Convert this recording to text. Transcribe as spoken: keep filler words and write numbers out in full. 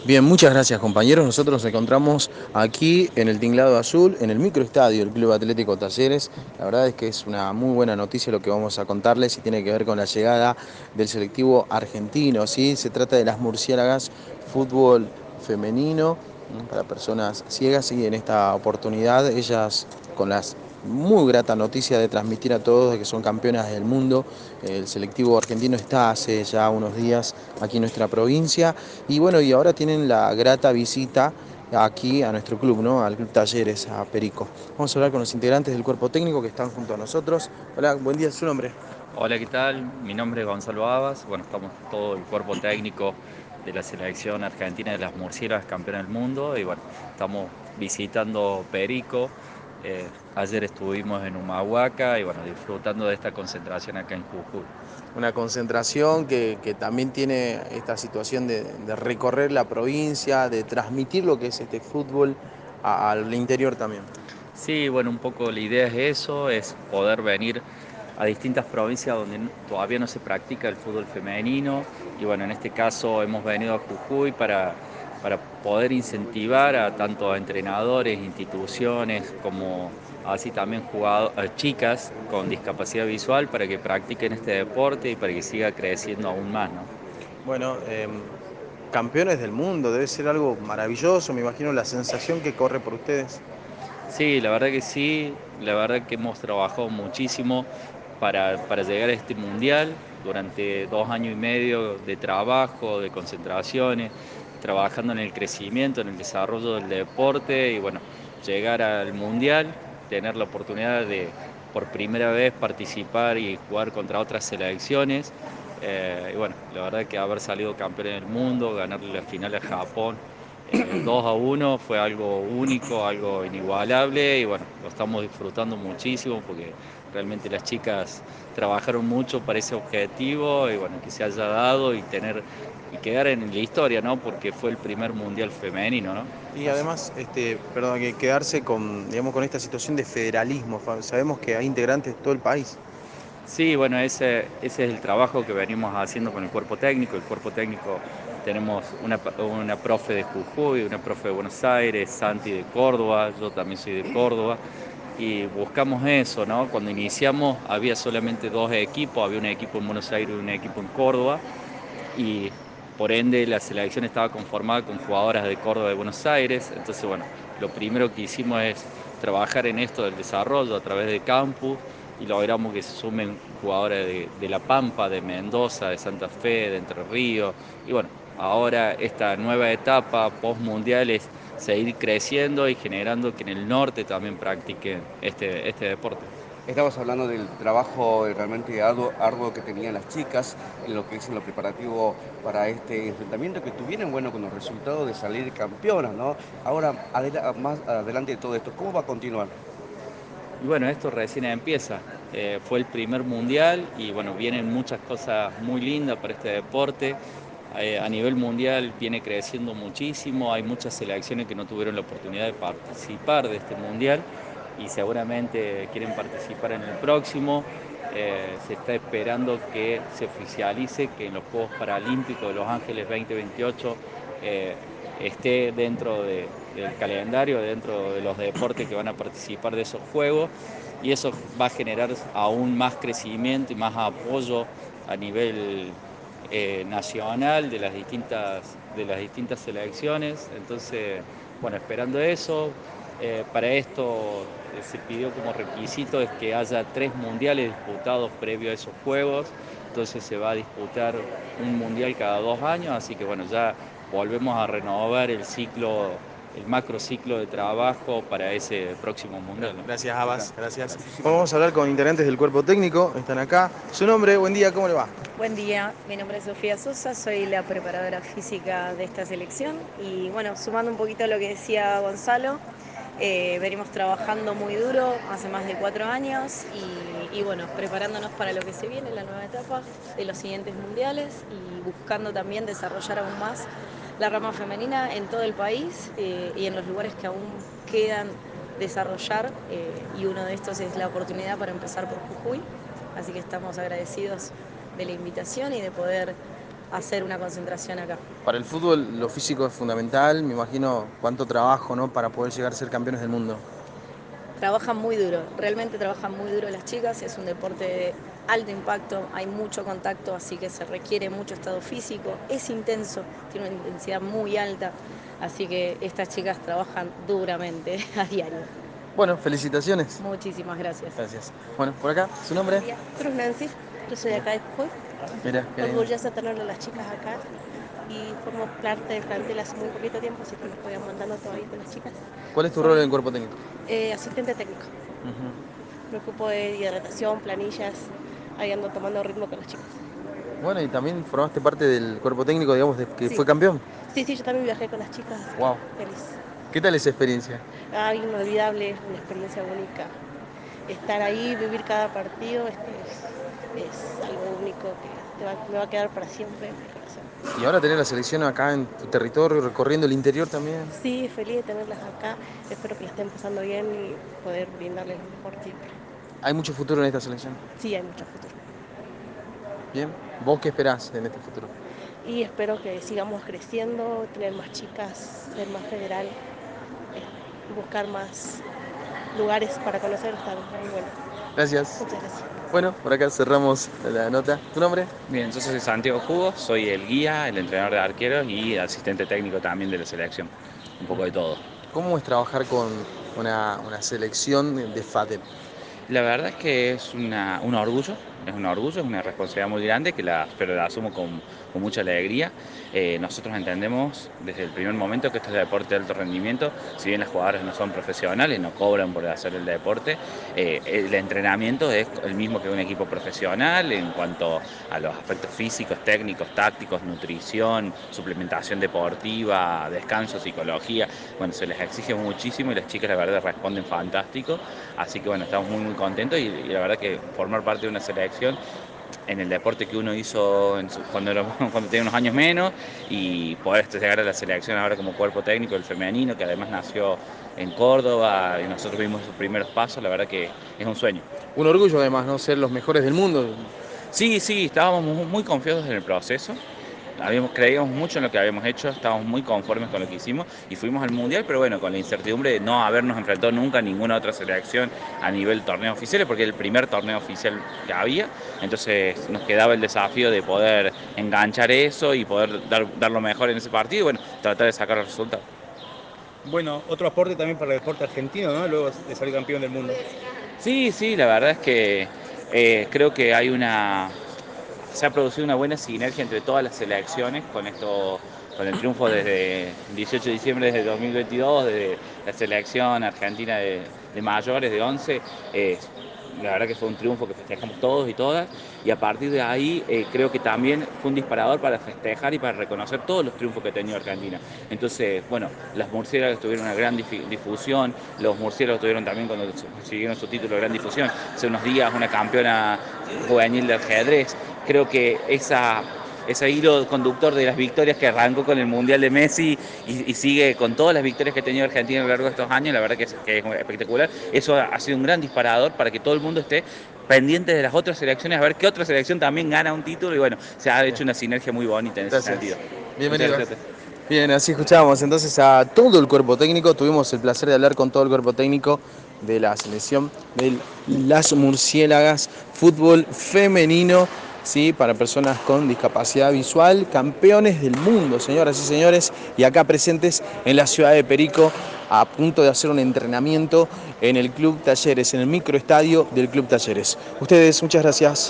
Bien, muchas gracias compañeros. Nosotros nos encontramos aquí en el Tinglado Azul, en el microestadio del Club Atlético Talleres. La verdad es que es una muy buena noticia lo que vamos a contarles y tiene que ver con la llegada del selectivo argentino, ¿sí? Se trata de las murciélagas fútbol femenino para personas ciegas y en esta oportunidad ellas con las muy grata noticia de transmitir a todos de que son campeonas del mundo. El selectivo argentino está hace ya unos días aquí en nuestra provincia y bueno, y ahora tienen la grata visita aquí a nuestro club, ¿no? Al Club Talleres, a Perico. Vamos a hablar con los integrantes del cuerpo técnico que están junto a nosotros. Hola, buen día, ¿su nombre? Hola, ¿qué tal? Mi nombre es Gonzalo Abas. Bueno, estamos todo el cuerpo técnico de la selección argentina de las murciélagas, campeona del mundo. Y bueno, estamos visitando Perico. Eh, ayer estuvimos en Humahuaca y bueno, disfrutando de esta concentración acá en Jujuy. Una concentración que, que también tiene esta situación de, de recorrer la provincia, de transmitir lo que es este fútbol a- al interior también. Sí, bueno, un poco la idea es eso, es poder venir a distintas provincias donde n- todavía no se practica el fútbol femenino y bueno, en este caso hemos venido a Jujuy para, para poder incentivar a tanto a entrenadores, instituciones, como así también jugado- a chicas con discapacidad visual para que practiquen este deporte y para que siga creciendo aún más, ¿no? Bueno, eh, campeones del mundo, debe ser algo maravilloso, me imagino la sensación que corre por ustedes. Sí, la verdad que sí, la verdad que hemos trabajado muchísimo para, para llegar a este mundial durante dos años y medio de trabajo, de concentraciones, trabajando en el crecimiento, en el desarrollo del deporte y bueno, llegar al mundial, tener la oportunidad de por primera vez participar y jugar contra otras selecciones. Eh, y bueno, la verdad que haber salido campeón del mundo, ganarle la final a Japón eh, dos a uno fue algo único, algo inigualable y bueno, lo estamos disfrutando muchísimo porque realmente las chicas trabajaron mucho para ese objetivo y bueno, que se haya dado y tener y quedar en la historia, ¿no? Porque fue el primer mundial femenino, ¿no? Y Así. además, este, perdón, que quedarse con, digamos, con esta situación de federalismo. Fa- Sabemos que hay integrantes de todo el país. Sí, bueno, ese, ese es el trabajo que venimos haciendo con el cuerpo técnico. El cuerpo técnico tenemos una, una profe de Jujuy, una profe de Buenos Aires, Santi de Córdoba, yo también soy de Córdoba, y buscamos eso, ¿no? Cuando iniciamos había solamente dos equipos, había un equipo en Buenos Aires y un equipo en Córdoba, y por ende la selección estaba conformada con jugadoras de Córdoba y de Buenos Aires. Entonces, bueno, lo primero que hicimos es trabajar en esto del desarrollo a través de campus y logramos que se sumen jugadores de, de La Pampa, de Mendoza, de Santa Fe, de Entre Ríos. Y bueno, ahora esta nueva etapa post-mundial es seguir creciendo y generando que en el norte también practiquen este, este deporte. Estamos hablando del trabajo realmente arduo, arduo que tenían las chicas en lo que es en lo preparativo para este enfrentamiento que tuvieron, bueno, con los resultados de salir campeonas, ¿no? Ahora, adela- más adelante de todo esto, ¿cómo va a continuar? Y bueno, esto recién empieza. Eh, fue el primer mundial y bueno, vienen muchas cosas muy lindas para este deporte. Eh, a nivel mundial viene creciendo muchísimo, hay muchas selecciones que no tuvieron la oportunidad de participar de este mundial y seguramente quieren participar en el próximo. Eh, se está esperando que se oficialice que en los Juegos Paralímpicos de Los Ángeles veinte veintiocho eh, esté dentro de, del calendario, dentro de los deportes que van a participar de esos Juegos y eso va a generar aún más crecimiento y más apoyo a nivel eh, nacional de las distintas de las distintas selecciones. Entonces, bueno, esperando eso, eh, para esto eh, se pidió como requisito es que haya tres mundiales disputados previo a esos juegos. Entonces se va a disputar un mundial cada dos años, así que bueno, ya volvemos a renovar el ciclo, el macro ciclo de trabajo para ese próximo mundial, ¿no? Gracias, Abbas, gracias. Gracias. Bueno, vamos a hablar con integrantes del cuerpo técnico, están acá. Su nombre, buen día, ¿cómo le va? Buen día, mi nombre es Sofía Sosa, soy la preparadora física de esta selección y bueno, sumando un poquito a lo que decía Gonzalo, eh, venimos trabajando muy duro hace más de cuatro años y, y bueno, preparándonos para lo que se viene, la nueva etapa de los siguientes mundiales y buscando también desarrollar aún más la rama femenina en todo el país eh, y en los lugares que aún quedan desarrollar eh, y uno de estos es la oportunidad para empezar por Jujuy, así que estamos agradecidos de la invitación y de poder hacer una concentración acá. Para el fútbol lo físico es fundamental, me imagino cuánto trabajo, ¿no?, para poder llegar a ser campeones del mundo. Trabajan muy duro, realmente trabajan muy duro las chicas, es un deporte de alto impacto, hay mucho contacto, así que se requiere mucho estado físico, es intenso, tiene una intensidad muy alta, así que estas chicas trabajan duramente a diario. Bueno, felicitaciones. Muchísimas gracias. Gracias. Bueno, por acá, ¿su nombre? Cruz Nancy, yo soy de acá de Jujuy, Mira, qué lindo. orgullosa de tener a las chicas acá y formo parte del plantel hace muy poquito tiempo, así que me estoy amandando todavía con las chicas. ¿Cuál es tu Son, rol en el cuerpo técnico? Eh, asistente técnico. Uh-huh. Me ocupo de hidratación, planillas, ahí ando tomando ritmo con las chicas. Bueno, y también formaste parte del cuerpo técnico, digamos, de que Sí. fue campeón. Sí, sí, yo también viajé con las chicas. Wow. Feliz. ¿Qué tal esa experiencia? Ah, inolvidable, una experiencia única. Estar ahí, vivir cada partido, este, es, es algo único que te va, me va a quedar para siempre en mi corazón. Y ahora tener la selección acá en tu territorio, recorriendo el interior también. Sí, feliz de tenerlas acá. Espero que la estén pasando bien y poder brindarles lo mejor siempre. ¿Hay mucho futuro en esta selección? Sí, hay mucho futuro. Bien. ¿Vos qué esperás en este futuro? Y espero que sigamos creciendo, tener más chicas, ser más federal, eh, buscar más lugares para conocer, está muy bueno. Gracias. Muchas gracias. Bueno, por acá cerramos la nota. ¿Tu nombre? Bien, yo soy Santiago Jugo, soy el guía, el entrenador de arqueros y asistente técnico también de la selección. Un poco de todo. ¿Cómo es trabajar con una, una selección de FADEP? La verdad es que es una, un orgullo, es un orgullo, es una responsabilidad muy grande, que la, pero la asumo con, con mucha alegría. Eh, nosotros entendemos desde el primer momento que esto es deporte de alto rendimiento, si bien las jugadoras no son profesionales, no cobran por hacer el deporte, eh, el entrenamiento es el mismo que un equipo profesional en cuanto a los aspectos físicos, técnicos, tácticos, nutrición, suplementación deportiva, descanso, psicología. Bueno, se les exige muchísimo y las chicas la verdad responden fantástico, así que bueno, estamos muy muy contentos y, y la verdad que formar parte de una selección en el deporte que uno hizo en su, cuando, era, cuando tenía unos años menos y poder llegar a la selección ahora como cuerpo técnico del femenino, que además nació en Córdoba y nosotros vimos sus primeros pasos, la verdad que es un sueño. Un orgullo además, ¿no? Ser los mejores del mundo. Sí, sí, estábamos muy, muy confiados en el proceso. Habíamos, creíamos mucho en lo que habíamos hecho, estábamos muy conformes con lo que hicimos y fuimos al Mundial, pero bueno, con la incertidumbre de no habernos enfrentado nunca a ninguna otra selección a nivel torneo oficial, porque era el primer torneo oficial que había, entonces nos quedaba el desafío de poder enganchar eso y poder dar, dar lo mejor en ese partido y bueno, tratar de sacar el resultado. Bueno, otro aporte también para el deporte argentino, ¿no? Luego de salir campeón del mundo. Sí, sí, la verdad es que eh, creo que hay una... se ha producido una buena sinergia entre todas las selecciones con esto, con el triunfo desde el dieciocho de diciembre de dos mil veintidós, de la selección argentina de, de mayores de once. Eh, la verdad que fue un triunfo que festejamos todos y todas, y a partir de ahí eh, creo que también fue un disparador para festejar y para reconocer todos los triunfos que ha tenido Argentina. Entonces, bueno, las murciélagas tuvieron una gran difusión, los murciélagos tuvieron también, cuando consiguieron su título, gran difusión. Hace unos días una campeona juvenil de ajedrez. Creo que esa, ese hilo conductor de las victorias que arrancó con el Mundial de Messi y, y sigue con todas las victorias que ha tenido Argentina a lo largo de estos años, la verdad que es, que es espectacular. Eso ha, ha sido un gran disparador para que todo el mundo esté pendiente de las otras selecciones, a ver qué otra selección también gana un título, y bueno, se ha hecho una sinergia muy bonita en ese Gracias. sentido. Bienvenido. Bien, así escuchábamos entonces a todo el cuerpo técnico. Tuvimos el placer de hablar con todo el cuerpo técnico de la selección de las Murciélagas fútbol femenino, ¿sí?, para personas con discapacidad visual, campeones del mundo, señoras y señores, y acá presentes en la ciudad de Perico, a punto de hacer un entrenamiento en el Club Talleres, en el microestadio del Club Talleres. Ustedes, muchas gracias.